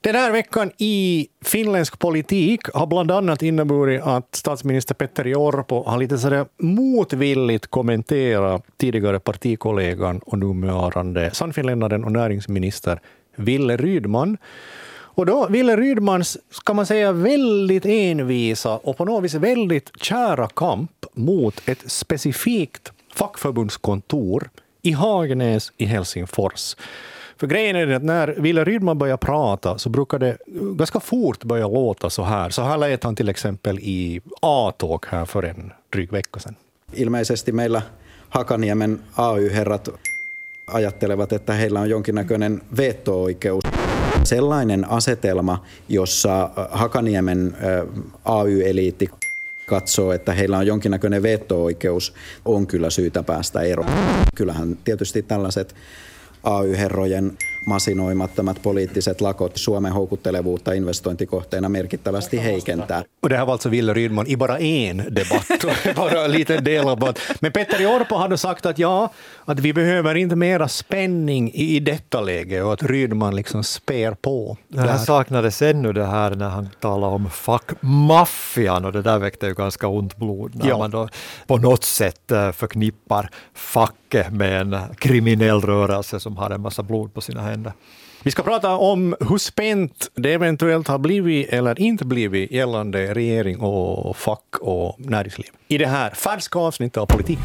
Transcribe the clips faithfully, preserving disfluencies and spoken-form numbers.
Den här veckan i finländsk politik har bland annat inneburit att statsminister Petteri Orpo har lite sådär motvilligt kommenterat tidigare partikollegan och nuvarande sannfinländaren och näringsminister Wille Rydman. Och då Wille Rydmans, ska man säga, väldigt envisa och på något vis väldigt kära kamp mot ett specifikt fackförbundskontor i Hagnäs i Helsingfors. För grejen är att när Wille Rydman börjar prata så brukar det ganska fort börja låta så här. Så här lät han till exempel i A-talk här för en dryg vecka sedan. Ilmeisesti meillä Hakaniemen A Y-herrat ajattelevat, että heillä on jonkinnäköinen veto-oikeus. Sellainen asetelma, jossa Hakaniemen A Y-eliitti katsoo, että heillä on jonkinnäköinen veto-oikeus, on kyllä syytä päästä eroon. Kyllähän tietysti tällaiset A Y-herrojen masinoimattomat poliittiset lakot Suomen houkuttelevuutta investointikohteena merkittävästi heikentää. Och det här var alltså Wille Rydman i bara en debatt, bara en liten del av det. Men Petteri Orpo hade sagt att ja, att vi behöver inte mera spänning i, i detta läge och att Rydman liksom spär på. Det här saknades ännu det här när han talade om fackmaffian, och det där väckte ju ganska ont blod när ja. man då på något sätt förknippar facket med en kriminell rörelse som har en massa blod på sina händer. Vi ska prata om hur spänt det eventuellt har blivit eller inte blivit gällande regering och fack och näringsliv i det här färska avsnittet av politik.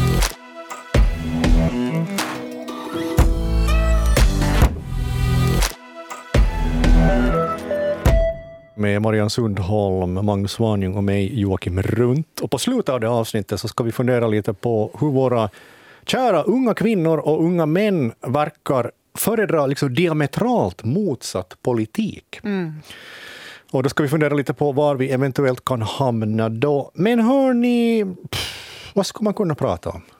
Med Marianne Sundholm, Magnus Svanjung och mig, Joakim Runt. Och på slutet av det avsnittet så ska vi fundera lite på hur våra kära unga kvinnor och unga män verkar föredra liksom diametralt motsatt politik. Mm. Och då ska vi fundera lite på var vi eventuellt kan hamna då. Men hörni, pff, vad ska man kunna prata om?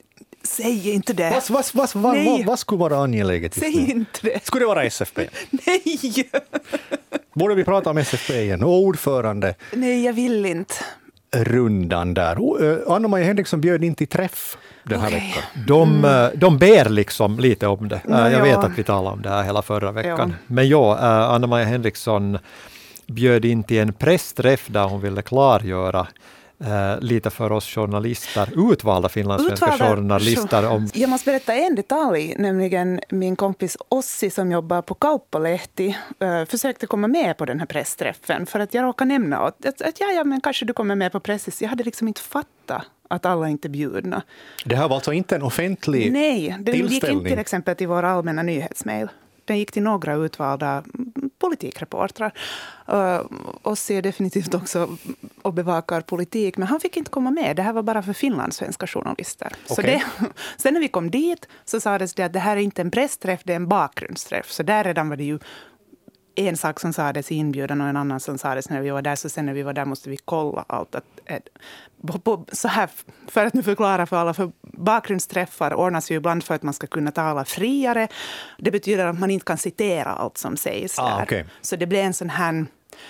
Säg inte det. Vad, vad, vad, vad, vad, vad skulle vara angeläget? Säg inte det. Skulle det vara S F P? Nej! Borde vi prata om S F P igen? Och ordförande? Nej, jag vill inte. Rundan där. Anna-Maja Henriksson bjöd in till träff den här okay. veckan. De, mm. de ber liksom lite om det. No, jag ja. vet att vi talade om det här hela förra veckan. Ja. Men ja, Anna-Maja Henriksson bjöd in till en pressträff där hon ville klargöra Uh, lite för oss journalister, utvalda finlandssvenska utvalda, journalister. Om... Jag måste berätta en detalj, nämligen min kompis Ossi som jobbar på Kauppalehti uh, försökte komma med på den här pressträffen för att jag råkade nämna att, att, att ja, ja, men kanske du kommer med på pressis. Jag hade liksom inte fattat att alla inte bjudna. Det här var alltså inte en offentlig Nej, det gick inte till exempel till vår allmänna nyhetsmail. Den gick till några utvalda politikreportrar. Uh, och ser definitivt också och bevakar politik. Men han fick inte komma med. Det här var bara för finlandssvenska journalister. Okay. Så det, sen när vi kom dit så sades det att det här är inte en pressträff, det är en bakgrundsträff. Så där redan var det ju en sak som sades i inbjudan och en annan som sades när vi var där. Så sen när vi var där måste vi kolla allt. Att, att, på, så här, för att nu förklara för alla, för bakgrundsträffar ordnas ju ibland för att man ska kunna tala friare. Det betyder att man inte kan citera allt som sägs ah, där. Okay. Så det blir en sån här...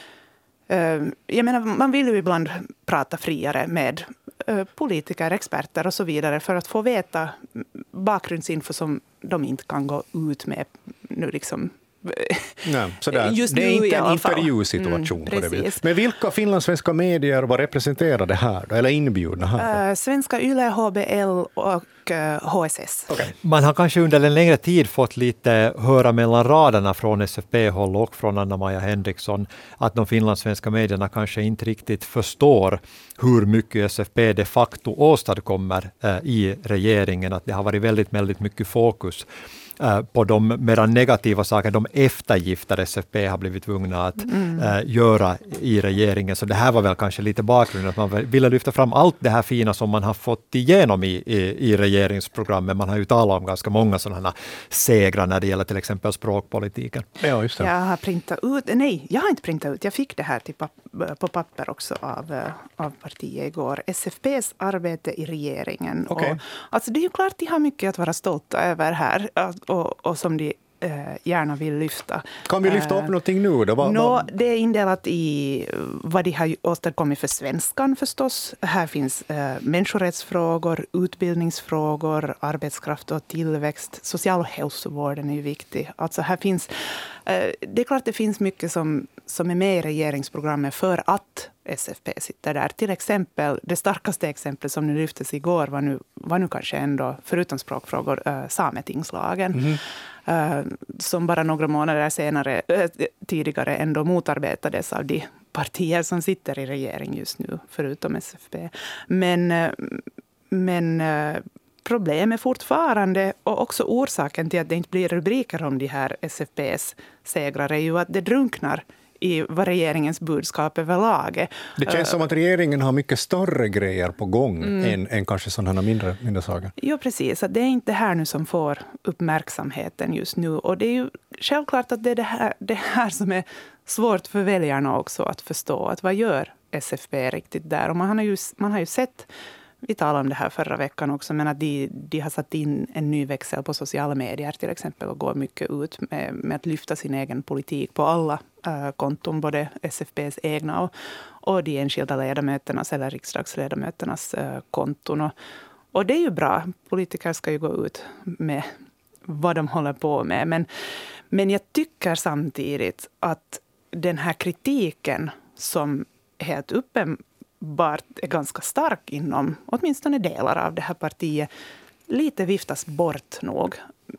Uh, jag menar, man vill ju ibland prata friare med uh, politiker, experter och så vidare för att få veta bakgrundsinfo som de inte kan gå ut med nu liksom... Nej, sådär. Just det är inte en intervjusituation. Mm, på det. Men vilka finlandssvenska medier var representerade här då, eller inbjudna här? Uh, Svenska Yle, H B L och uh, H S S. Okay. Man har kanske under en längre tid fått lite höra mellan raderna från S F P-håll och från Anna-Maja Henriksson att de finlandssvenska medierna kanske inte riktigt förstår hur mycket S F P de facto åstadkommer uh, i regeringen. Att det har varit väldigt, väldigt mycket fokus på de mera negativa saker, de eftergifter S F P har blivit tvungna att mm. äh, göra i regeringen. Så det här var väl kanske lite bakgrunden, att man ville lyfta fram allt det här fina som man har fått igenom i, i, i regeringsprogrammet. Man har ju talat om ganska många sådana segrar när det gäller till exempel språkpolitiken. Ja, just det. Jag har printat ut, nej, jag har inte printat ut, jag fick det här till papp- på papper också av, av partiet igår. S F P:s arbete i regeringen. Okay. Och, alltså det är ju klart de har mycket att vara stolta över här. Och, och som de eh, gärna vill lyfta. Kan vi lyfta upp uh, någonting nu då? Va, no, va? Det är indelat i vad de har åstadkommit för svenskan förstås. Här finns eh, människorättsfrågor, utbildningsfrågor, arbetskraft och tillväxt. Social- och hälsovården är ju viktig. Alltså här finns, eh, det är klart det finns mycket som, som är med i regeringsprogrammet för att S F P sitter där. Till exempel, det starkaste exemplet som nu lyftes igår var nu, var nu kanske ändå, förutom språkfrågor, äh, sametingslagen. Mm. Äh, som bara några månader senare, äh, tidigare ändå motarbetades av de partier som sitter i regering just nu, förutom S F P. Men, äh, men äh, problem är fortfarande, och också orsaken till att det inte blir rubriker om de här S F P:s segrar är ju att det drunknar i vad regeringens budskap överlag är. Det känns som att regeringen har mycket större grejer på gång mm. än, än kanske sådana mindre, mindre saker. Jo, precis. Att det är inte här nu som får uppmärksamheten just nu. Och det är ju självklart att det är det här, det här som är svårt för väljarna också att förstå. Att vad gör S F P riktigt där? Och man har ju, man har ju sett, vi talade om det här förra veckan också, men att de, de har satt in en ny växel på sociala medier till exempel och går mycket ut med, med att lyfta sin egen politik på alla äh, konton, både S F P:s egna och, och de enskilda ledamöternas eller riksdagsledamöternas äh, konton. Och, och det är ju bra. Politiker ska ju gå ut med vad de håller på med. Men, men jag tycker samtidigt att den här kritiken som helt uppenbart Bart är ganska stark inom åtminstone delar av det här partiet. Lite viftas bort nog.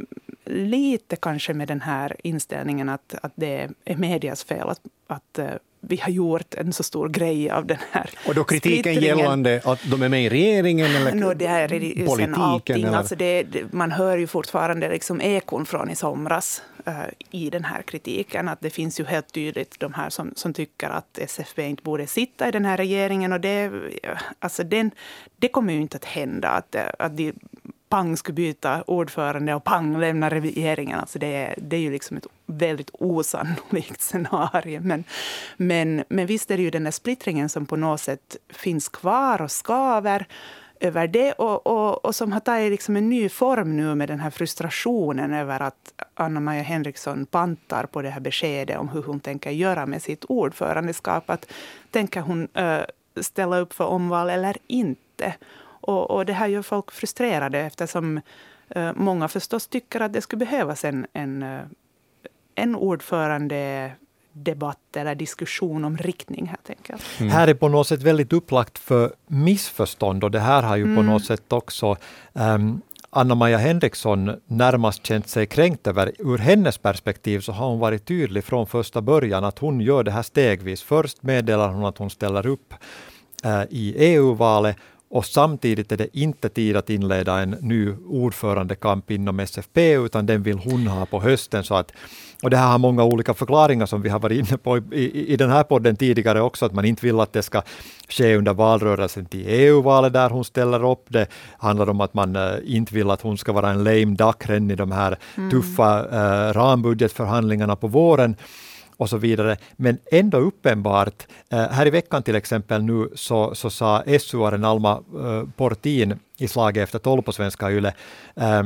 Lite kanske med den här inställningen att, att det är medias fel att, att vi har gjort en så stor grej av den här. Och då kritiken gällande att de är med i regeringen eller no, det här är ju politiken? Sen allting. Eller? Alltså det, man hör ju fortfarande liksom ekon från i somras uh, i den här kritiken. Att det finns ju helt tydligt de här som, som tycker att S F P inte borde sitta i den här regeringen. Och det, alltså den, det kommer ju inte att hända att, att de pang skulle byta ordförande och pang lämna regeringen. Alltså det, är, det är ju liksom ett väldigt osannolikt scenario. Men, men, men visst är det ju den här splittringen som på något sätt finns kvar och skaver över det. Och, och, och som har tagit liksom en ny form nu med den här frustrationen över att Anna-Maja Henriksson pantar på det här beskedet om hur hon tänker göra med sitt ordförandeskap. Att tänker hon äh, ställa upp för omval eller inte? Och, och det här gör folk frustrerade eftersom eh, många förstås tycker att det skulle behövas en, en, en ordförande debatt eller diskussion om riktning helt enkelt. Mm. Här är på något sätt väldigt upplagt för missförstånd och det här har ju mm. på något sätt också um, Anna-Maja Henriksson närmast känt sig kränkt över. Ur hennes perspektiv så har hon varit tydlig från första början att hon gör det här stegvis. Först meddelar hon att hon ställer upp uh, i E U-valet. Och samtidigt är det inte tid att inleda en ny ordförandekamp inom S F P utan den vill hon ha på hösten. Så att, och det här har många olika förklaringar som vi har varit inne på i, i, i den här podden tidigare också. Att man inte vill att det ska ske under valrörelsen till E U-valet där hon ställer upp. Det handlar om att man äh, inte vill att hon ska vara en lame duck i de här mm. tuffa äh, rambudgetförhandlingarna på våren. Och så vidare. Men ändå uppenbart, eh, här i veckan till exempel nu så, så sa S U-aren Alma eh, Portin i slaget efter tolv på Svenska Yle eh,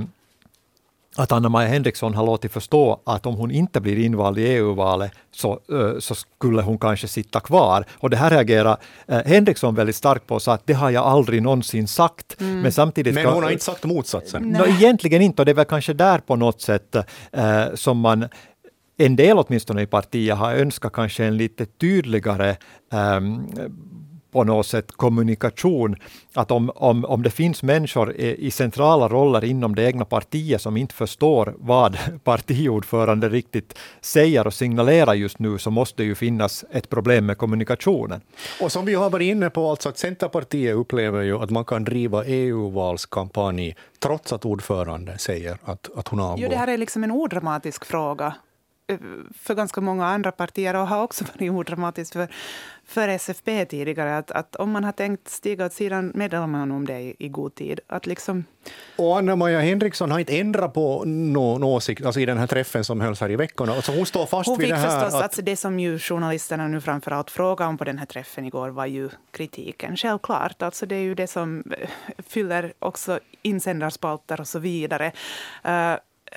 att Anna-Maja Henriksson har låtit förstå att om hon inte blir invald i E U-valet så, eh, så skulle hon kanske sitta kvar. Och det här reagerar eh, Henriksson väldigt starkt på och sa att det har jag aldrig någonsin sagt. Mm. Men, samtidigt men ska, hon har inte sagt motsatsen. No, egentligen inte och det är väl kanske där på något sätt eh, som man en del åtminstone i partiet har önskat kanske en lite tydligare um, på något sätt kommunikation. Att om, om, om det finns människor i, i centrala roller inom det egna partiet som inte förstår vad partiordförande riktigt säger och signalerar just nu så måste det ju finnas ett problem med kommunikationen. Och som vi har varit inne på, alltså att Centerpartiet upplever ju att man kan driva E U-valskampanj trots att ordförande säger att, att hon avgår. Jo, det här är liksom en odramatisk fråga för ganska många andra partier och har också varit odramatiskt för, för S F P tidigare. Att, att om man har tänkt stiga åt sidan meddelar man om det i, i god tid. Att liksom... Och Anna-Maja Henriksson har inte ändrat på någon åsikt alltså i den här träffen som hölls här i veckorna. Alltså hon står fast hon vid det här. Förstås, att... alltså det som ju journalisterna nu framförallt frågade om på den här träffen igår var ju kritiken. Självklart, alltså det är ju det som fyller också insändarspalter och så vidare. Uh, uh,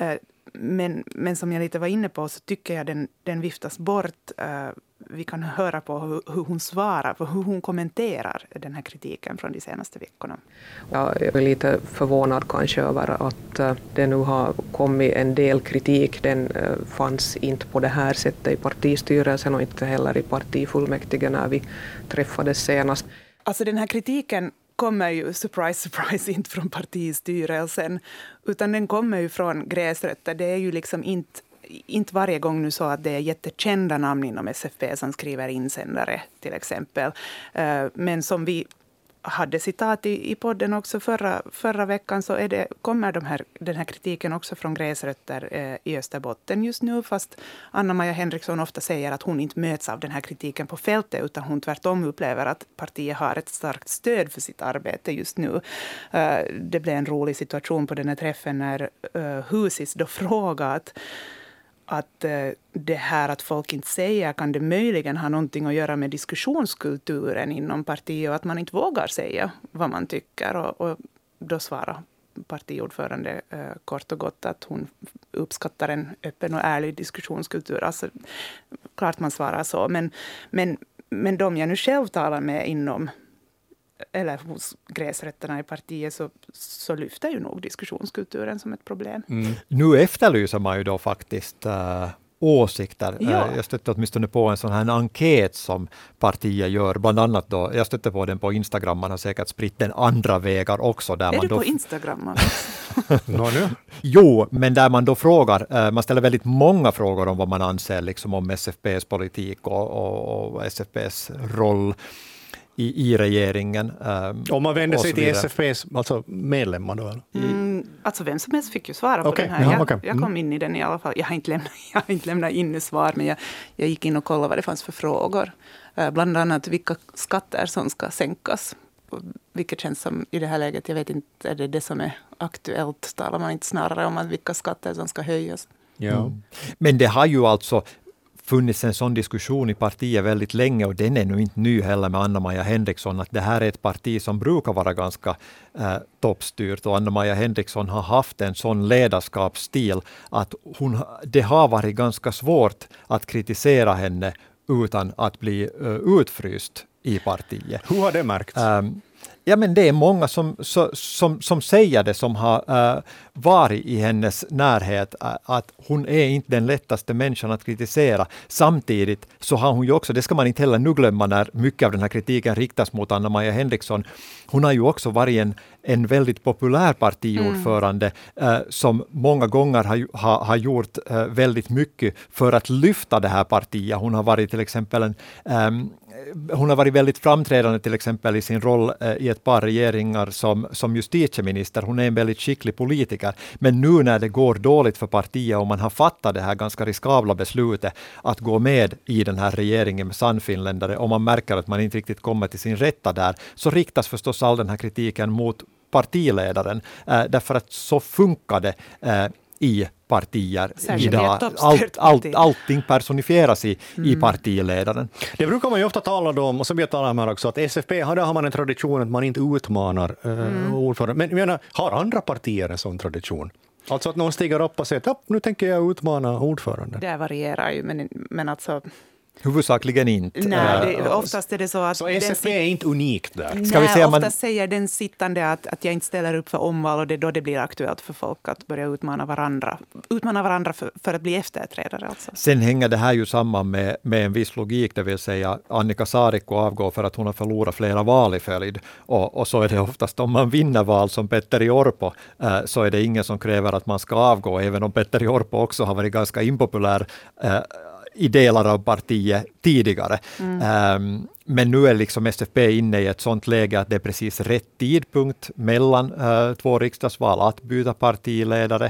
men, men som jag lite var inne på så tycker jag den, den viftas bort. Uh, vi kan höra på hur, hur hon svarar, på hur hon kommenterar den här kritiken från de senaste veckorna. Jag är lite förvånad kanske över att uh, det nu har kommit en del kritik. Den uh, fanns inte på det här sättet i partistyrelsen och inte heller i partifullmäktige när vi träffades senast. Alltså den här kritiken kommer ju, surprise, surprise, inte från partistyrelsen, utan den kommer ju från gräsrötter. Det är ju liksom inte, inte varje gång nu så att det är jättekända namn inom S F P som skriver insändare till exempel. Men som vi hade citat i, i podden också förra, förra veckan så är det, kommer de här, den här kritiken också från gräsrötter eh, i Österbotten just nu, fast Anna-Maja Henriksson ofta säger att hon inte möts av den här kritiken på fältet utan hon tvärtom upplever att partiet har ett starkt stöd för sitt arbete just nu. Eh, det blev en rolig situation på den här träffen när eh, Husis då frågade att att det här att folk inte säger kan det möjligen ha någonting att göra med diskussionskulturen inom partiet och att man inte vågar säga vad man tycker. Och, och då svarar partiordförande eh, kort och gott att hon uppskattar en öppen och ärlig diskussionskultur. Alltså, klart man svarar så, men, men, men de jag nu själv talar med inom eller hos gräsrötterna i partiet så, så lyfter ju nog diskussionskulturen som ett problem. Mm. Nu efterlyser man ju då faktiskt äh, åsikter. Ja. Äh, jag stötte åtminstone på en sån här enkät som partiet gör. Bland annat då, jag stötte på den på Instagram, man har säkert spritt den andra vägar också. Där är man du då på Instagram? Nå, nu? Jo, men där man då frågar, äh, man ställer väldigt många frågor om vad man anser liksom om S F P:s politik och, och, och S F P:s roll I, i regeringen. Um, Om man vänder sig till S F P:s alltså medlemmar då? Mm, alltså vem som helst fick ju svara på okay. den här. Jag, ja, okay. jag kom in i den i alla fall. Jag har inte lämnat, jag har inte lämnat in svar, men jag, jag gick in och kollade vad det fanns för frågor. Uh, bland annat vilka skatter som ska sänkas. Vilket känns som i det här läget, jag vet inte, är det det som är aktuellt? Talar man inte snarare om att vilka skatter som ska höjas? Ja. Mm. Men det har ju alltså funnits en sån diskussion i partiet väldigt länge och den är nu inte ny heller med Anna-Maja Henriksson att det här är ett parti som brukar vara ganska eh, toppstyrt och Anna-Maja Henriksson har haft en sån ledarskapsstil att hon, det har varit ganska svårt att kritisera henne utan att bli uh, utfryst i partiet. Hur har det märkts? Um, Ja, men det är många som, så, som, som säger det, som har äh, varit i hennes närhet, äh, att hon är inte den lättaste människan att kritisera. Samtidigt så har hon ju också, det ska man inte heller nu glömma när mycket av den här kritiken riktas mot Anna-Maja Henriksson, hon har ju också varit en, en väldigt populär partiordförande mm. äh, som många gånger har, har, har gjort äh, väldigt mycket för att lyfta det här partiet. Hon har varit till exempel en ähm, Hon har varit väldigt framträdande till exempel i sin roll eh, i ett par regeringar som, som justitieminister. Hon är en väldigt skicklig politiker. Men nu när det går dåligt för partiet och man har fattat det här ganska riskabla beslutet att gå med i den här regeringen med sannfinländare och man märker att man inte riktigt kommer till sin rätta där, så riktas förstås all den här kritiken mot partiledaren. Eh, därför att så funkar det eh, i partier Särskilt idag. Allt, allt, allting personifieras i, mm. i partiledaren. Det brukar man ju ofta tala om, och som jag talar om här också, att S F P, där har man en tradition att man inte utmanar mm. uh, ordförande. Men jag menar, har andra partier en sån tradition? Alltså att någon stiger upp och säger att nu tänker jag utmana ordförande. Det varierar ju, men, men alltså... Huvudsakligen inte. Nej, det, oftast är det så att... Så S F P är inte unikt där? Nej, vi säga, oftast man... säger den sittande att, att jag inte ställer upp för omval och det är då det blir aktuellt för folk att börja utmana varandra. Utmana varandra för, för att bli efterträdare alltså. Sen hänger det här ju samman med, med en viss logik, det vill säga Annika Saarikko avgår för att hon har förlorat flera val i följd. Och, och så är det oftast om man vinner val som Petteri Orpo eh, så är det ingen som kräver att man ska avgå, även om Petteri Orpo också har varit ganska impopulär eh, i delar av partiet tidigare. Mm. Um, men nu är liksom S F P inne i ett sånt läge att det är precis rätt tidpunkt mellan uh, två riksdagsval att byta partiledare.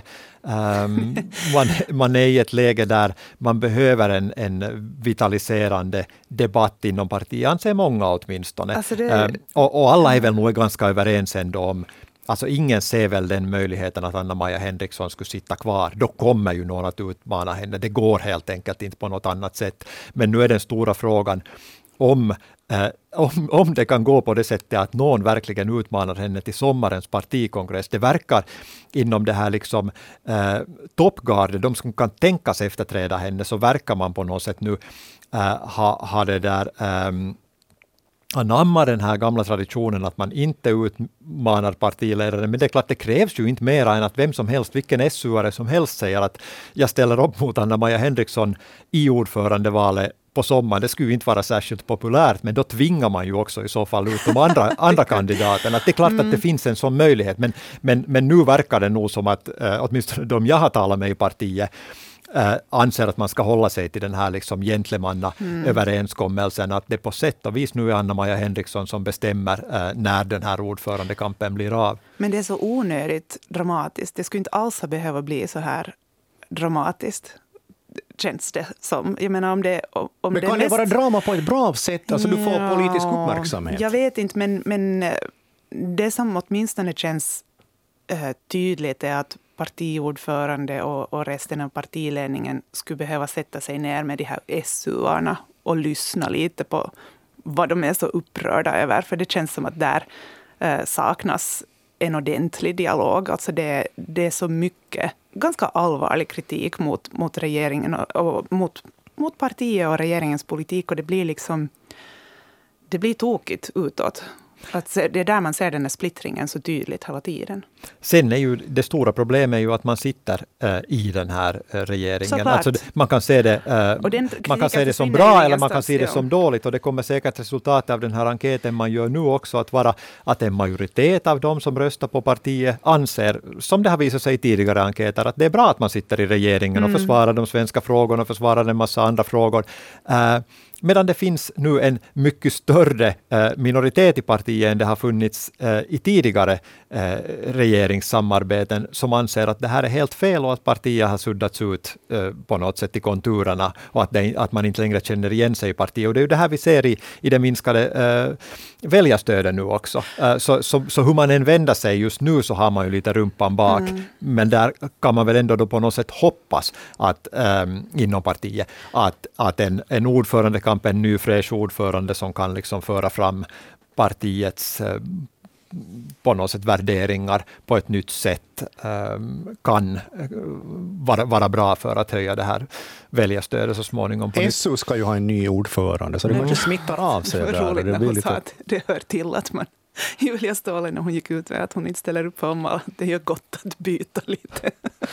Um, man, man är i ett läge där man behöver en, en vitaliserande debatt inom partiet, anser många åtminstone. Alltså det... um, och, och alla är väl nog ganska överens ändå om. Alltså ingen ser väl den möjligheten att Anna-Maja Henriksson skulle sitta kvar. Då kommer ju någon att utmana henne. Det går helt enkelt inte på något annat sätt. Men nu är den stora frågan om Eh, om, om det kan gå på det sättet att någon verkligen utmanar henne till sommarens partikongress. Det verkar inom det här liksom, eh, toppgardet, de som kan tänka sig efterträda henne, så verkar man på något sätt nu eh, ha, ha det där eh, anamma den här gamla traditionen att man inte utmanar partiledaren. Men det är klart, det krävs ju inte mer än att vem som helst, vilken S U-are som helst säger att jag ställer upp mot Anna-Maja Henriksson i ordförandevalet på sommaren. Det skulle ju inte vara särskilt populärt, men då tvingar man ju också i så fall ut de andra, andra kandidaterna. Det är klart mm. att det finns en sån möjlighet, men, men, men nu verkar det nog som att äh, åtminstone de jag har talat med i partiet äh, anser att man ska hålla sig till den här liksom gentlemanna mm. överenskommelsen, att det på sätt och vis nu är Anna-Maja Henriksson som bestämmer äh, när den här ordförandekampen blir av. Men det är så onödigt dramatiskt. Det skulle inte alls behöva bli så här dramatiskt. Känns det som. Jag menar om det, om men det kan mest... det vara drama på ett bra sätt? Alltså ja, du får politisk uppmärksamhet. Jag vet inte, men, men det som åtminstone känns äh, tydligt är att partiordförande och, och resten av partiledningen skulle behöva sätta sig ner med de här S U-arna och lyssna lite på vad de är så upprörda över. För det känns som att där äh, saknas en ordentlig dialog. Alltså det, det är så mycket, ganska allvarlig kritik mot, mot regeringen och, och mot, mot partiet och regeringens politik, och det blir liksom det blir tokigt utåt. Att det är där man ser den här splittringen så tydligt hela tiden. Sen är ju det stora problemet är ju att man sitter äh, i den här äh, regeringen. Alltså, man kan se det, äh, den, man kan se det som bra eller man kan se det som dåligt, och det kommer säkert resultatet av den här enkäten man gör nu också att vara att en majoritet av de som röstar på partiet anser, som det har visat sig i tidigare enkäter, att det är bra att man sitter i regeringen och mm. försvarar de svenska frågorna och försvarar en massa andra frågor. Äh, Medan det finns nu en mycket större eh, minoritet i partiet än det har funnits eh, i tidigare eh, regeringssamarbeten som anser att det här är helt fel och att partiet har suddats ut eh, på något sätt i konturerna och att, det, att man inte längre känner igen sig i partiet. Och det är ju det här vi ser i, i det minskade eh, väljarstöden nu också. Eh, så, så, så hur man än vänder sig just nu så har man ju lite rumpan bak. Mm. Men där kan man väl ändå då på något sätt hoppas att eh, inom partiet att, att en, en ordförande en ny fräsch ordförande som kan liksom föra fram partiets eh, på något sätt värderingar på ett nytt sätt eh, kan eh, vara, vara bra för att höja det här väljarstödet så småningom. På S U ska ju ha en ny ordförande så det mm. kanske smittar av sig. Det där. Roligt det när blir hon lite... sa att det hör till att man Julia Ståhle när hon gick ut med att hon inte ställer upp för omval. Det gör gott att byta lite.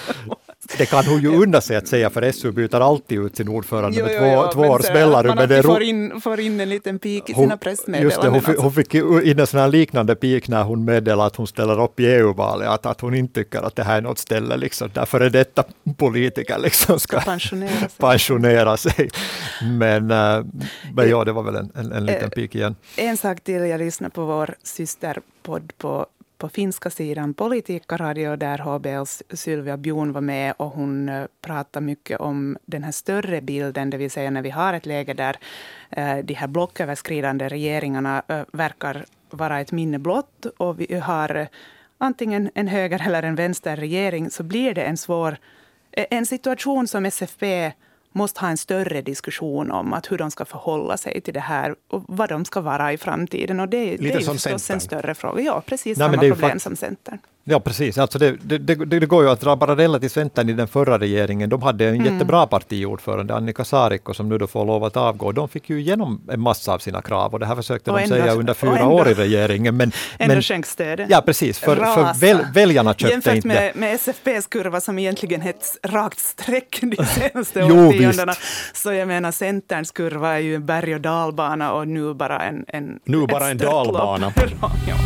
Det kan hon ju undra sig att säga, för S U byter alltid ut sin ordförande jo, med två, jo, jo, två års mellanrum. Man alltid får in, får in en liten pik i sina pressmeddelanden. Just det, hon, hon fick in en sån här liknande pik när hon meddelade att hon ställer upp i E U-valet, att, att hon inte tycker att det här är något ställe liksom, där före detta politiker liksom ska, ska pensionera sig. pensionera sig. Men, äh, men ja, det var väl en, en, en liten pik igen. En sak till, jag lyssnar på vår systerpodd på på finska sidan Politiikka-radio där H B L:s Sylvia Bjorn var med och hon uh, pratar mycket om den här större bilden, det vill säga när vi har ett läge där uh, de här blocköverskridande regeringarna uh, verkar vara ett minne blott och vi har uh, antingen en höger eller en vänsterregering, så blir det en svår uh, en situation som S F P måste ha en större diskussion om att hur de ska förhålla sig till det här och vad de ska vara i framtiden. Och det är, det är ju förstås en större fråga. Ja, precis Nej, samma problem fakt- som Centern. Ja, precis. Alltså det, det, det, det går ju att dra paralleller till Centern i den förra regeringen. De hade en mm. jättebra partiordförande, Annika Saarikko, som nu då får lov att avgå. De fick ju igenom en massa av sina krav och det här försökte och de ändå, säga under fyra ändå, år i regeringen. Men, ändå sjönk stödet. Ja, precis. För, för väl, väljarna köpte Jämfört inte. Jämfört med, med S F P:s kurva som egentligen är ett rakt streck de senaste årtiondena. Så jag menar, Centerns kurva är ju en berg- och dalbana och nu bara en, en Nu bara en dalbana. Ja.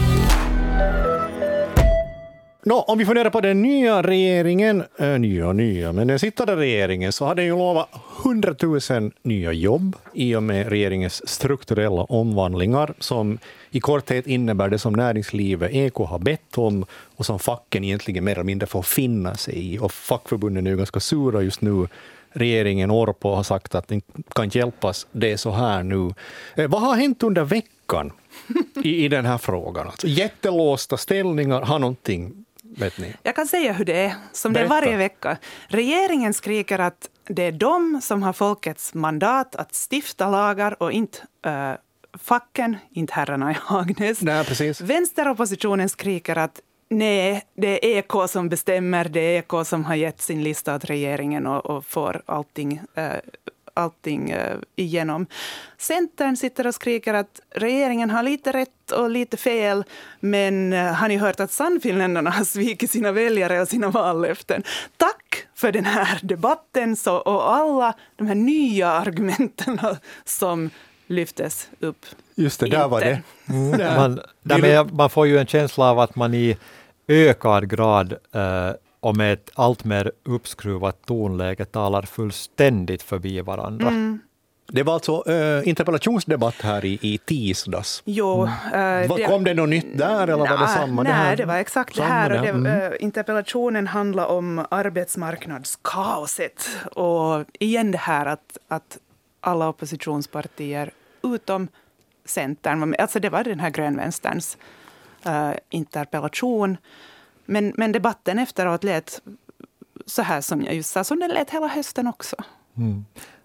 Nå, om vi funderar på den nya regeringen, äh, nya nya, men den sittande regeringen, så hade ju lovat hundratusen nya jobb i och med regeringens strukturella omvandlingar som i korthet innebär det som näringslivet E K har bett om och som facken egentligen mer eller mindre får finna sig i. Och fackförbunden är ju ganska sura just nu. Regeringen Orpo har sagt att det kan inte hjälpas, det är så här nu. Eh, vad har hänt under veckan i, i den här frågan? Alltså, jättelåsta ställningar, har någonting vet ni? Jag kan säga hur det är, som det är varje vecka. Regeringen skriker att det är de som har folkets mandat att stifta lagar och inte äh, facken, inte herrarna i Hagnäs. Nej, precis. Vänsteroppositionen skriker att nej, det är E K som bestämmer, det är E K som har gett sin lista åt regeringen och, och får allting, äh, allting äh, igenom. Centern sitter och skriker att regeringen har lite rätt och lite fel, men äh, har ni hört att Sannfinländarna har svikit sina väljare och sina vallöften? Tack för den här debatten så, och alla de här nya argumenten som lyftes upp. Just det, där var det. Mm. Man, därmed, man får ju en känsla av att man i ökad grad eh, och med ett allt mer uppskruvat tonläge talar fullständigt förbi varandra. Mm. Det var alltså äh, interpellationsdebatt här i, i tisdags. Jo, mm. äh, var, kom det något nytt där eller na, var det samma? Nej, det, här? det var exakt det här. Och det, mm. äh, interpellationen handlar om arbetsmarknadskaoset. Och igen det här att, att alla oppositionspartier utom Centern, alltså det var den här grönvänsterns äh, interpellation. Men, men debatten efteråt lät så här som jag just sa, som den lät hela hösten också. Mm.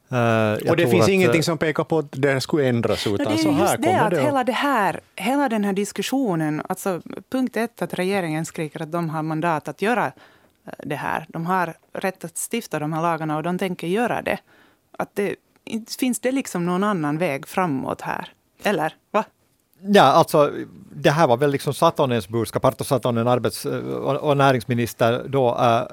Uh, och det finns att, ingenting som pekar på att det skulle ändras, utan det är så här just det kommer att det. Hela, det här, hela den här diskussionen, alltså punkt ett att regeringen skriker att de har mandat att göra det här. De har rätt att stifta de här lagarna och de tänker göra det. Att det finns det liksom någon annan väg framåt här? Eller va? Ja, alltså det här var väl liksom Satonens budskap, Arto Satonen, arbets- och, och näringsminister då. Äh,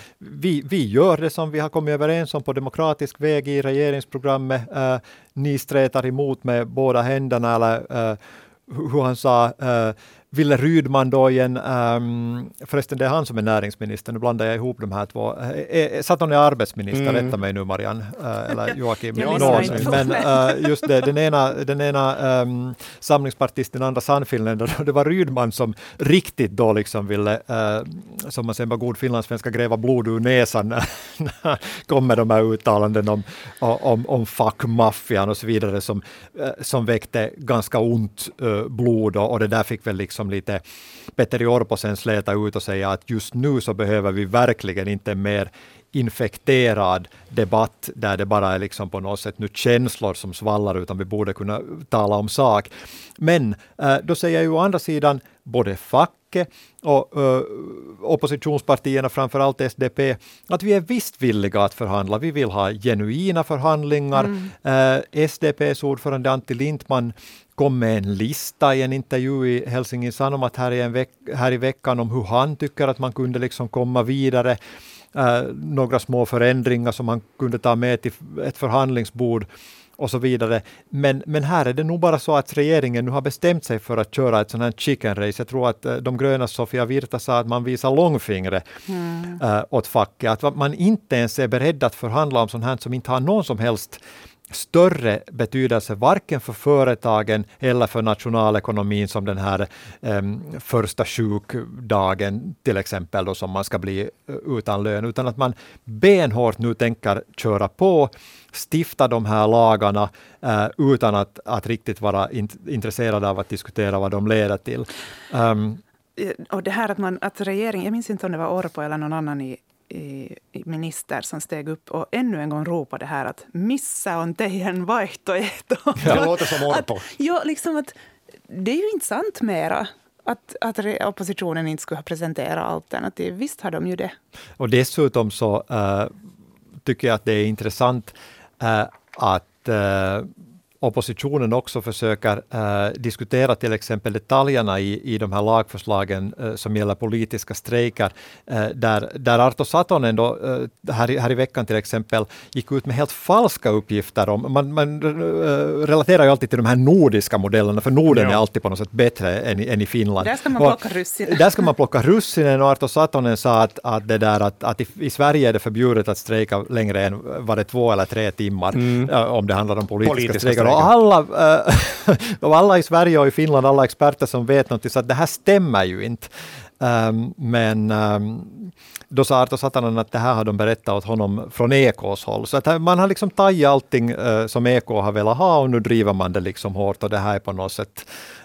vi, vi gör det som vi har kommit överens om på demokratisk väg i regeringsprogrammet. Äh, ni stretar emot med båda händerna, eller äh, hur han sa, äh, Ville Rydman då igen, um, förresten det är han som är näringsminister, nu blandar jag ihop de här två. Eh, Satonen är arbetsminister, mm. rätta mig nu Marianne, uh, eller Joakim. no, men uh, just det, den ena, den ena um, samlingspartisten, andra Sannfinländare, det var Rydman som riktigt då liksom ville, uh, som man säger, bara god finlandssvenska, gräva blod ur näsan när kom med de här uttalanden om, om, om fackmaffian och så vidare som, uh, som väckte ganska ont uh, blod och, och det där fick väl liksom som lite Petteri Orpo sen släta ut och säga att just nu så behöver vi verkligen inte mer infekterad debatt där det bara är liksom på något sätt nu känslor som svallar, utan vi borde kunna tala om sak. Men äh, då säger ju å andra sidan både facket och äh, oppositionspartierna, framförallt S D P, att vi är visst villiga att förhandla. Vi vill ha genuina förhandlingar. Mm. Äh, S D P:s ordförande Antti Lindman kom med en lista i en intervju i Helsingin Sanomat här i, en veck- här i veckan om hur han tycker att man kunde liksom komma vidare. Uh, några små förändringar som man kunde ta med till ett förhandlingsbord och så vidare. Men, men här är det nog bara så att regeringen nu har bestämt sig för att köra ett sånt här chicken race. Jag tror att uh, de gröna Sofia Virta sa att man visar långfingret mm. uh, åt facket. Att man inte ens är beredd att förhandla om sånt här som inte har någon som helst större betydelse varken för företagen eller för nationalekonomin, som den här um, första sjukdagen till exempel då, som man ska bli uh, utan lön, utan att man benhårt nu tänker köra på, stifta de här lagarna uh, utan att, att riktigt vara in, intresserad av att diskutera vad de leder till. Um, och det här att, man, att regeringen, jag minns inte om det var Orpo eller någon annan i I, i minister som steg upp och ännu en gång ropade det här att missa on teidän vaihtoehto. Ja, det låter som Orpo. Att, ja, liksom att det är ju inte sant mera att, att oppositionen inte skulle ha presenterat alternativ. Visst har de ju det. Och dessutom så uh, tycker jag att det är intressant uh, att uh, oppositionen också försöker äh, diskutera till exempel detaljerna i, i de här lagförslagen äh, som gäller politiska strejker. Äh, där, där Arto Satonen då, äh, här, i, här i veckan till exempel gick ut med helt falska uppgifter. Om, man man äh, relaterar ju alltid till de här nordiska modellerna, för Norden ja. är alltid på något sätt bättre än, än i Finland. Där ska man plocka russinen. Där ska man plocka russinen, och Arto Satonen sa att, att, det där, att, att i, i Sverige är det förbjudet att strejka längre än var det två eller tre timmar mm. äh, om det handlar om politiska, politiska strejker. Och alla, äh, och alla i Sverige och i Finland, alla experter som vet något, så att det här stämmer ju inte. Um, men um, då sa Arto Satonen att det här har de berättat åt honom från E K:s håll. Så att man har liksom tagit allting uh, som E K har velat ha, och nu driver man det liksom hårt, och det här är på något sätt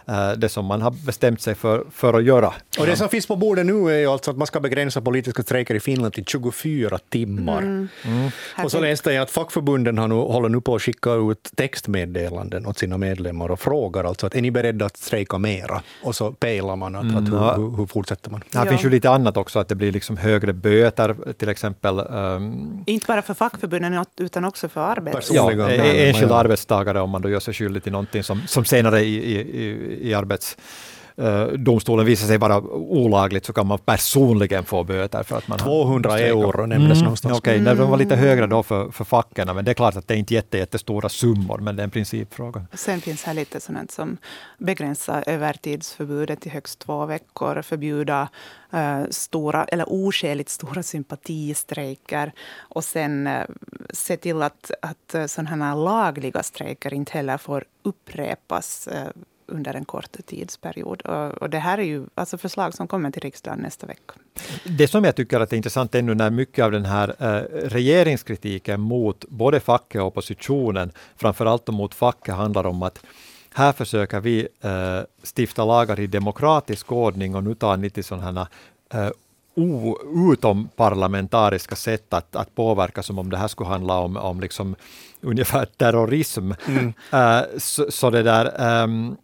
uh, det som man har bestämt sig för, för att göra. Och det som finns på bordet nu är ju alltså att man ska begränsa politiska strejker i Finland till tjugofyra timmar. Mm. Mm. Och så läste jag att fackförbunden har nu, håller nu på att skicka ut textmeddelanden åt sina medlemmar och frågar alltså att är ni beredda att strejka mera? Och så pejlar man att, mm. att hur, hur, hur fortsätter man? Det ja. finns ju lite annat också, att det blir liksom högre böter till exempel. Um, Inte bara för fackförbunden utan också för arbetstagare. Ja, enskilda arbetstagare om man då gör sig skyldig till någonting som, som senare i, i, i arbets Uh, domstolen visar sig vara olagligt, så kan man personligen få böter för att man tvåhundra euro nämndes mm, någonstans. Okej, okay. Det var lite högre då för, för fackorna, men det är klart att det är inte jätte, jättestora summor, men det är en principfråga. Sen finns här lite sådant som begränsar övertidsförbudet till högst två veckor, förbjuda uh, stora eller oskäligt stora sympatistrejker och sen uh, se till att, att uh, sådana här lagliga strejker inte heller får upprepas uh, under en kort tidsperiod. Och, och det här är ju alltså förslag som kommer till riksdagen nästa vecka. Det som jag tycker att är intressant är nu när mycket av den här eh, regeringskritiken mot både facket och oppositionen, framförallt mot facket, handlar om att här försöker vi eh, stifta lagar i demokratisk ordning och nu tar ni till sådana här eh, utomparlamentariska sätt att, att påverka, som om det här skulle handla om, om liksom ungefär terrorism. Mm. Uh, så, så det där um,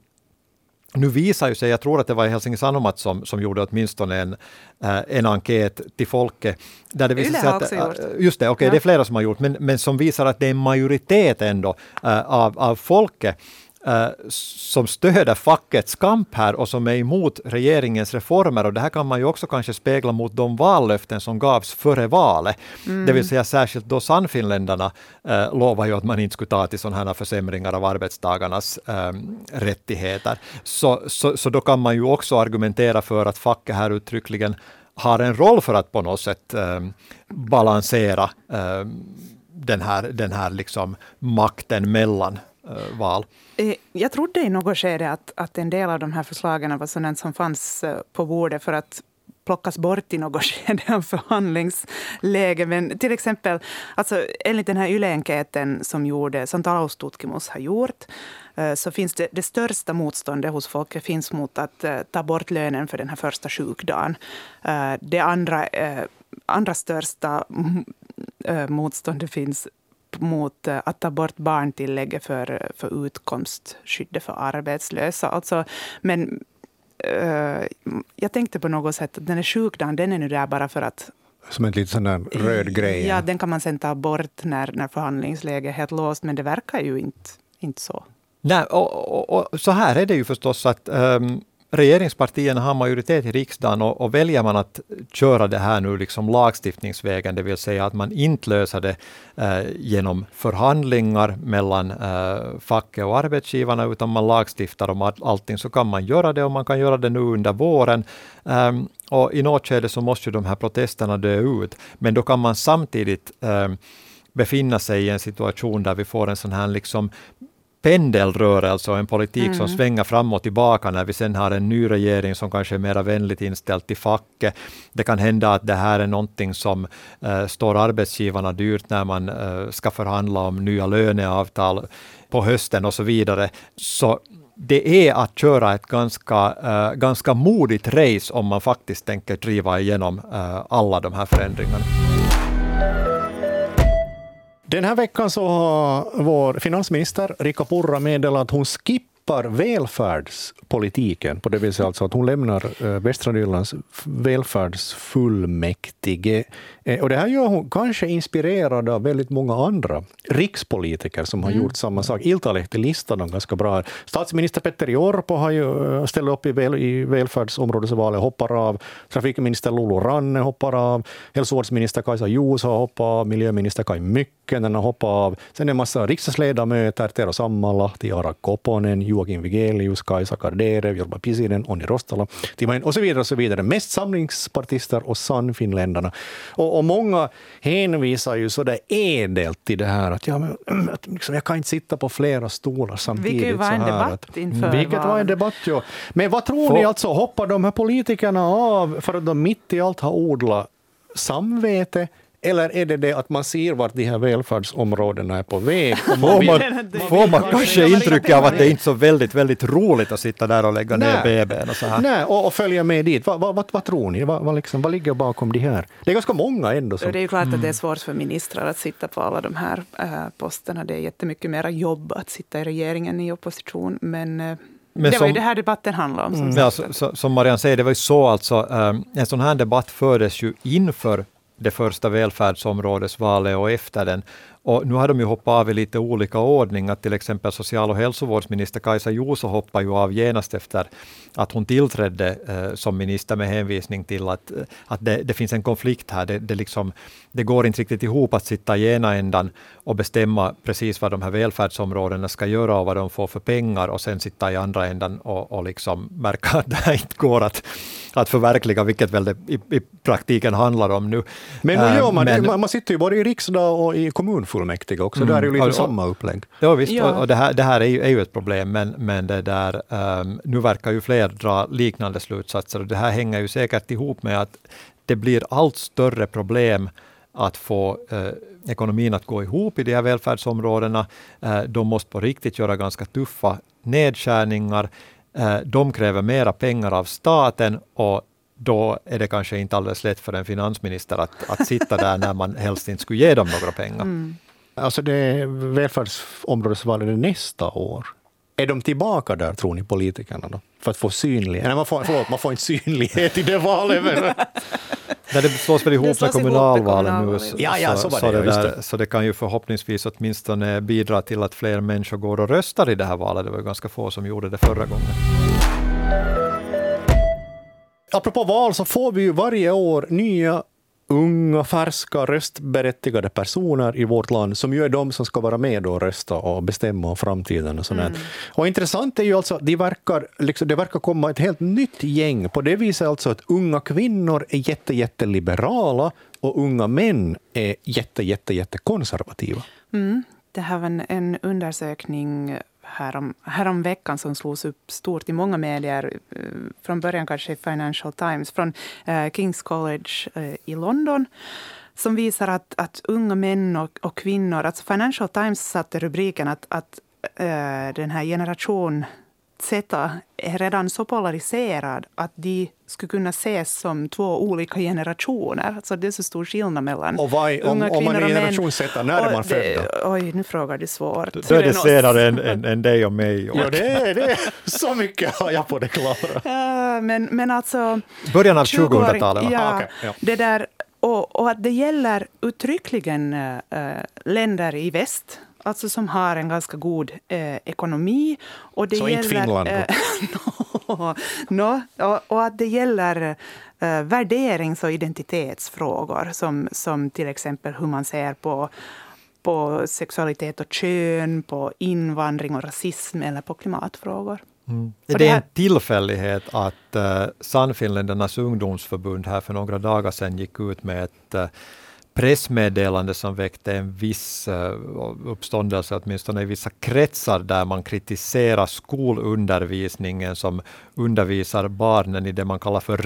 nu visar ju sig, jag tror att det var i Helsingin Sanomat som, som gjorde åtminstone en, uh, en enkät till folket. Där det visar sig att, uh, just det, okej, okay, ja. Det är flera som har gjort, men, men som visar att det är en majoritet ändå uh, av, av folket Uh, som stöder fackets kamp här och som är emot regeringens reformer, och det här kan man ju också kanske spegla mot de vallöften som gavs före valet. Mm. Det vill säga särskilt då Sannfinländarna uh, lovar ju att man inte skulle ta till sådana här försämringar av arbetstagarnas um, rättigheter. Så, så, så då kan man ju också argumentera för att facket här uttryckligen har en roll för att på något sätt um, balansera um, den här, den här liksom makten mellan val. Jag trodde i något skede att, att en del av de här förslagen var sådant som fanns på bordet för att plockas bort i något skede av förhandlingsläge. Men till exempel, alltså, enligt den här Yle-enkäten som, gjorde, som Taloustutkimus har gjort, så finns det, det största motståndet hos folket finns mot att uh, ta bort lönen för den här första sjukdagen. Uh, det andra, uh, andra största uh, motståndet finns mot att ta bort barntillägget för, för utkomstskyddet för arbetslösa. Alltså, men uh, jag tänkte på något sätt att den här sjukdagen, den är nu där bara för att... Som en liten sån där röd grej. Ja, den kan man sen ta bort när, när förhandlingsläget är helt låst, men det verkar ju inte, inte så. Nej, och, och, och så här är det ju förstås att um, regeringspartierna har majoritet i riksdagen, och, och väljer man att köra det här nu liksom lagstiftningsvägen, det vill säga att man inte löser det eh, genom förhandlingar mellan eh, facket och arbetsgivarna, utan man lagstiftar om all, allting, så kan man göra det, och man kan göra det nu under våren. Um, och i något skede så måste ju de här protesterna dö ut, men då kan man samtidigt eh, befinna sig i en situation där vi får en sån här liksom pendelrörelse och en politik mm. som svänger fram och tillbaka när vi sen har en ny regering som kanske är mer vänligt inställd till facket. Det kan hända att det här är någonting som uh, står arbetsgivarna dyrt när man uh, ska förhandla om nya löneavtal på hösten och så vidare. Så det är att köra ett ganska, uh, ganska modigt race om man faktiskt tänker driva igenom uh, alla de här förändringarna. Den här veckan så har vår finansminister Riikka Purra meddelat att hon skippar välfärdspolitiken. På det vill säga alltså att hon lämnar Västra Nylands välfärdsfullmäktige. Och det här gör hon kanske inspirerad av väldigt många andra rikspolitiker som har mm. gjort samma sak. Iltalehti listar dem ganska bra. Statsminister Petteri Orpo har ju ställt upp i, väl, i välfärdsområdesvalet, hoppar av. Trafikminister Lulu Ranne hoppar av. Hälsovårdsminister Kaisa Juuso hoppar av. Miljöminister Kai Mykkänen har hoppat av. Sen är det en massa riksdagsledamöter, Tero Sammalahti, Ara Koponen, Joakim Vigelius, Kaisa Karderev, Jorma Pisinen, Onni Rostala och så vidare och så vidare. Mest samlingspartister och Sannfinländarna. Och Och många hänvisar ju så där edelt till det här att, ja, men, att liksom, jag kan inte sitta på flera stolar samtidigt. Vilket var en debatt inför Vilket var en debatt, ja. Men vad tror Få. ni alltså, hoppar de här politikerna av för att de mitt i allt har odlat samvete, Eller är det det att man ser vart de här välfärdsområdena är på väg? Får man, får man kanske intryck av att det är inte så väldigt, väldigt roligt att sitta där och lägga ner Nej. B B:n och så här? Nej, och, och följa med dit. Vad, vad, vad, vad tror ni? Vad, vad, liksom, vad ligger bakom det här? Det är ganska många ändå. Som... Det är ju klart att det är svårt för ministrar att sitta på alla de här äh, posterna. Det är jättemycket mer jobb att sitta i regeringen i opposition. Men, äh, Men det som, var ju det här debatten handlade om. Som, mm, ja, så, så, som Marianne säger, det var ju så alltså, um, en sån här debatt fördes ju inför det första välfärdsområdesvalet och efter den. Och nu har de ju hoppat av i lite olika ordning. Att till exempel social- och hälsovårdsminister Kaisa Juuso hoppar ju av genast efter att hon tillträdde eh, som minister med hänvisning till att, att det, det finns en konflikt här. Det, det, liksom, det går inte riktigt ihop att sitta i ena ändan och bestämma precis vad de här välfärdsområdena ska göra och vad de får för pengar och sen sitta i andra ändan och, och liksom märka att det här inte går att, att förverkliga, vilket väl det i, i praktiken handlar om nu. Men vad gör man? Men, man? Man sitter ju både i riksdag och i kommunfullmäktige också. Mm. Där är ju lite och, samma upplägg. Ja visst, ja. och, och det här, det här är, ju, är ju ett problem, men, men det där, um, nu verkar ju fler dra liknande slutsatser och det här hänger ju säkert ihop med att det blir allt större problem att få eh, ekonomin att gå ihop i de här välfärdsområdena. Eh, de måste på riktigt göra ganska tuffa nedskärningar. Eh, de kräver mera pengar av staten och då är det kanske inte alldeles lätt för en finansminister att, att sitta där när man helst inte skulle ge dem några pengar. Mm. Alltså det är välfärdsområdesvalet nästa år. Är de tillbaka där, tror ni, politikerna då? För att få synlighet? Nej, man får, förlåt, man får inte synlighet i det valet. Men... Nej, det slås väl ihop med kommunalvalen nu. Så, ja, ja, så, var det, så, det ja, där, så det kan ju förhoppningsvis åtminstone bidra till att fler människor går och röstar i det här valet. Det var ganska få som gjorde det förra gången. Apropå val så får vi ju varje år nya unga, färska, röstberättigade personer i vårt land som ju är de som ska vara med och rösta och bestämma om framtiden och sånt. Mm. Och intressant är ju alltså, de verkar, liksom, det verkar komma ett helt nytt gäng på det viset alltså att unga kvinnor är jätte, jätte liberala och unga män är jätte, jätte, jätte konservativa. Mm. Det här var en, en undersökning härom, härom veckan som slogs upp stort i många medier, från början kanske i Financial Times, från eh, King's College eh, i London, som visar att, att unga män och, och kvinnor, alltså Financial Times satte rubriken att, att eh, den här generation Z är redan så polariserad att de skulle kunna ses som två olika generationer. Alltså det är så stor skillnad mellan och vad, om, unga om man är kvinnor och generation Z, när är man född? Oj, nu frågar du svårt. Då är det senare än, än, än dig och mig. Och. Ja, det är det. Så mycket har jag på det klara. Ja, men, men alltså... Början av tjugohundratalet, va? Ja, ah, okay, ja. det där, och, och att det gäller uttryckligen äh, länder i väst, alltså som har en ganska god eh, ekonomi. Och det så gäller, inte Finland då? Eh, no, no, och, och att det gäller eh, värderings- och identitetsfrågor som, som till exempel hur man ser på, på sexualitet och kön, på invandring och rasism eller på klimatfrågor. Mm. Det är det här... en tillfällighet att uh, Sannfinländarnas ungdomsförbund här för några dagar sedan gick ut med ett uh, pressmeddelande som väckte en viss uh, uppståndelse, åtminstone i vissa kretsar, där man kritiserar skolundervisningen som undervisar barnen i det man kallar för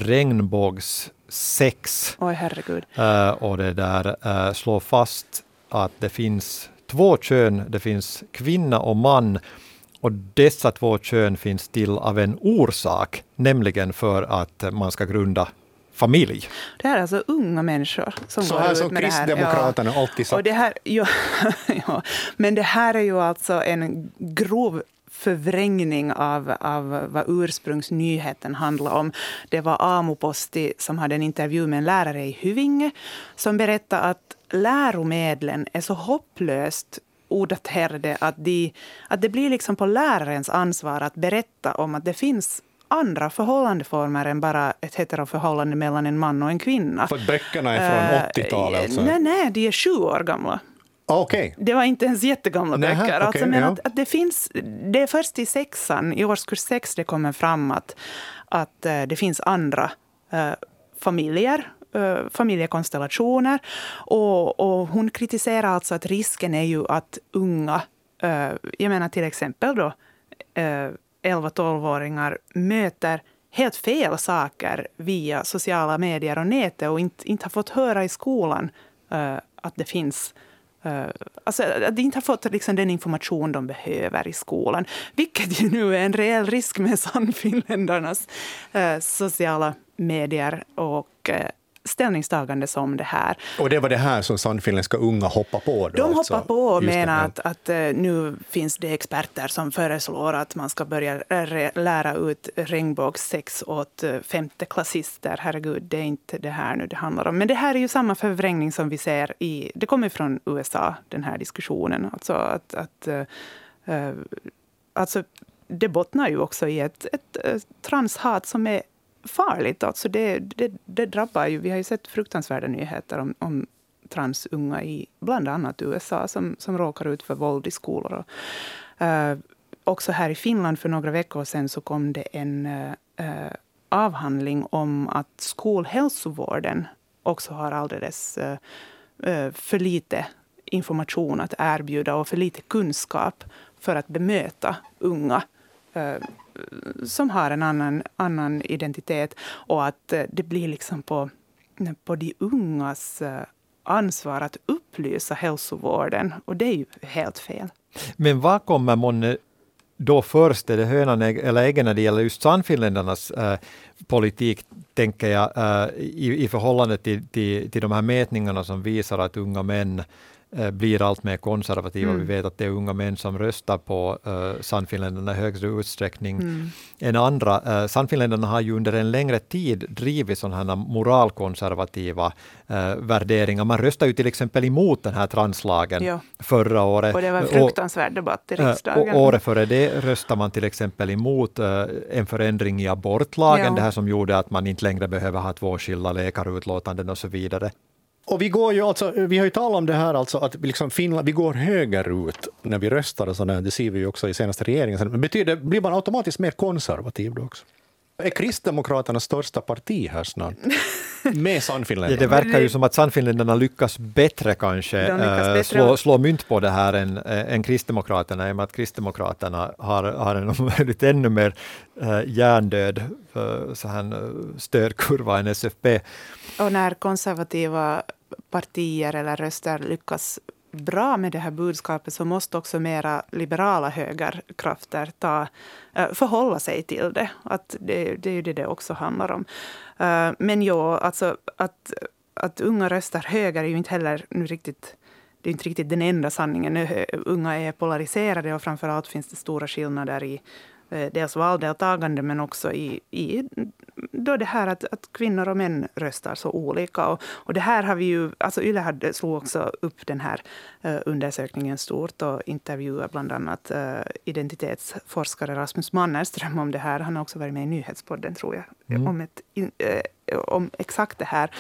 regnbågssex. Oj, herregud. Uh, och det där uh, slår fast att det finns två kön, det finns kvinna och man, och dessa två kön finns till av en orsak, nämligen för att man ska grunda familj. Det här är alltså unga människor som så går här ut som med Kristdemokraterna det här. Ja. alltid sagt. Och det här, ja, ja, men det här är ju alltså en grov förvrängning av, av vad ursprungsnyheten handlar om. Det var Aamuposti som hade en intervju med en lärare i Hyvinge som berättade att läromedlen är så hopplöst odaterade att, de, att det blir liksom på lärarens ansvar att berätta om att det finns andra förhållandeformer än bara ett heteroförhållande mellan en man och en kvinna. För böckerna är från uh, åttiotalet alltså? Nej, nej, de är sju år gamla. Okay. Det var inte ens jättegamla Nähä, böcker. okay, alltså, men ja. att, att det finns, det är först i sexan, i årskurs sex, det kommer fram att, att uh, det finns andra uh, familjer, uh, familjekonstellationer. Och, och hon kritiserar alltså att risken är ju att unga, uh, jag menar till exempel då, uh, elva-tolv-åringar möter helt fel saker via sociala medier och nätet och inte, inte har fått höra i skolan uh, att det finns Uh, alltså att de inte har fått liksom, den information de behöver i skolan. Vilket ju nu är en reell risk med Sannfinländarnas uh, sociala medier och uh, ställningstagande som det här. Och det var det här som sannfinländska unga hoppar på? Då, de alltså, hoppar på och menar att, att uh, nu finns det experter som föreslår att man ska börja lära ut regnbågssex åt uh, femteklassister. Herregud, det är inte det här nu det handlar om. Men det här är ju samma förvrängning som vi ser i, det kommer från U S A, den här diskussionen. Alltså att, att uh, uh, alltså det bottnar ju också i ett, ett, ett transhat som är farligt. Alltså det, det, det drabbar ju, vi har ju sett fruktansvärda nyheter om, om transunga i bland annat U S A som, som råkar ut för våld i skolor. Och, uh, också här i Finland för några veckor sedan så kom det en uh, avhandling om att skolhälsovården också har alldeles uh, uh, för lite information att erbjuda och för lite kunskap för att bemöta unga uh, som har en annan, annan identitet, och att uh, det blir liksom på, på de ungas uh, ansvar att upplysa hälsovården, och det är ju helt fel. Men vad kommer man då först, är det hönan eller äggen när det gäller just Sannfinländarnas äh, politik, tänker jag, äh, i, i förhållande till, till, till de här mätningarna som visar att unga män äh, blir allt mer konservativa. Mm. Vi vet att det är unga män som röstar på äh, Sannfinländarna i högre utsträckning mm. än andra. Äh, Sannfinländarna har ju under en längre tid drivit sådana här moralkonservativa äh, värderingar. Man röstar ju till exempel emot den här translagen ja. förra året. Och det var en fruktansvärd debatt i riksdagen. Och året före det röstar man till exempel emot äh, en förändring i abortlagen, ja. det här som gjorde att man inte längre behöver ha två skilda läkarutlåtanden och så vidare. Och vi går ju alltså, vi har ju talat om det här alltså att liksom Finland, vi går högerut när vi röstar och sådär, det ser vi ju också i senaste regeringen. Men betyder, blir man automatiskt mer konservativ då också? Är Kristdemokraternas största parti här snart? Med Sannfinländarna? Ja, det verkar ju som att Sannfinländarna lyckas bättre kanske lyckas äh, bättre. Slå, slå mynt på det här än, äh, än Kristdemokraterna, i och med att Kristdemokraterna har, har en väldigt ännu mer äh, hjärndöd äh, så här, stödkurva än S F P. Och när konservativa partier eller röster lyckas bra med det här budskapet, så måste också mera liberala högerkrafter ta, uh, förhålla sig till det. Att det, det är ju det det också handlar om. Uh, men ja, alltså att, att unga röstar höger är ju inte heller nu riktigt, det är inte riktigt den enda sanningen. Unga är polariserade och framförallt finns det stora skillnader i dels valdeltagande men också i, i då det här att, att kvinnor och män röstar så olika. Och, och det här har vi ju, alltså Yle hade slog också upp den här uh, undersökningen stort och intervjuade bland annat uh, identitetsforskare Rasmus Mannerström om det här. Han har också varit med i Nyhetspodden tror jag, mm. om, ett, uh, om exakt det här.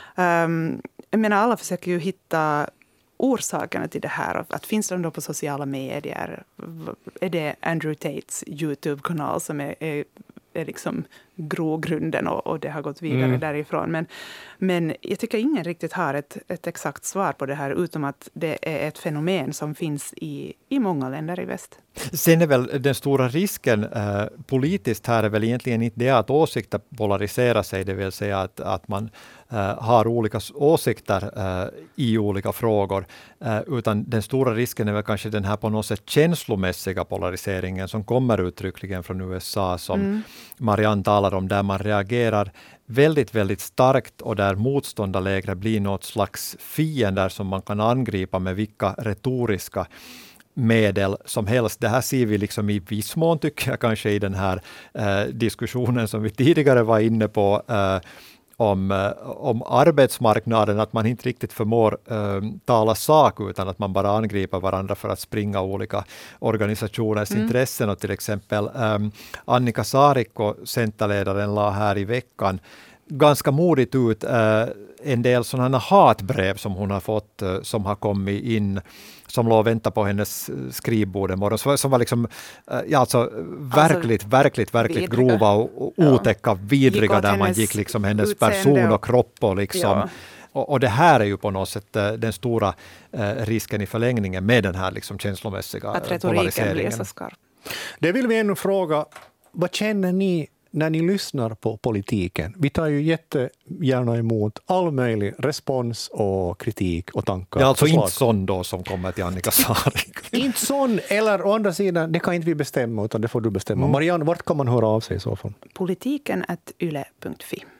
Um, jag menar alla försöker ju hitta orsakerna till det här, att finns de då på sociala medier? Är det Andrew Tates YouTube-kanal som är, är, är liksom grogrunden och, och det har gått vidare mm. därifrån. Men, men jag tycker ingen riktigt har ett, ett exakt svar på det här, utom att det är ett fenomen som finns i, i många länder i väst. Sen är väl den stora risken eh, politiskt här är väl egentligen inte det att åsikter polariserar sig, det vill säga att, att man eh, har olika åsikter eh, i olika frågor, eh, utan den stora risken är väl kanske den här på något sätt känslomässiga polariseringen som kommer uttryckligen från U S A som mm. Marianne talar om, där man reagerar väldigt, väldigt starkt och där motståndarlägret blir något slags fiender som man kan angripa med vilka retoriska medel som helst. Det här ser vi liksom i viss mån, tycker jag, kanske i den här eh, diskussionen som vi tidigare var inne på eh, om, eh, om arbetsmarknaden, att man inte riktigt förmår eh, tala sak utan att man bara angriper varandra för att springa olika organisationers mm. intressen. Och till exempel eh, Annika Saarikko, centerledaren, la här i veckan ganska modigt ut eh, en del sådana hatbrev som hon har fått, eh, som har kommit in, som låg och väntade på hennes skrivbord imorgon, som, som var liksom, eh, ja, alltså, verkligt, alltså, verkligt, verkligt vidriga. grova och, och otäcka, vidriga, där man gick liksom hennes person och kropp och liksom. Ja. Och, och det här är ju på något sätt uh, den stora uh, risken i förlängningen med den här liksom känslomässiga att polariseringen. Blir så skarp. Det vill vi ännu fråga, vad känner ni när ni lyssnar på politiken? Vi tar ju jättegärna emot all möjlig respons och kritik och tankar. Ja, alltså förslag. inte sån då som kommer till Annika Saarikko. Inte sån, eller å andra sidan, det kan inte vi bestämma, utan det får du bestämma. Mm. Marianne, vart kan man höra av sig i så fall? Politiken at yle punkt fi.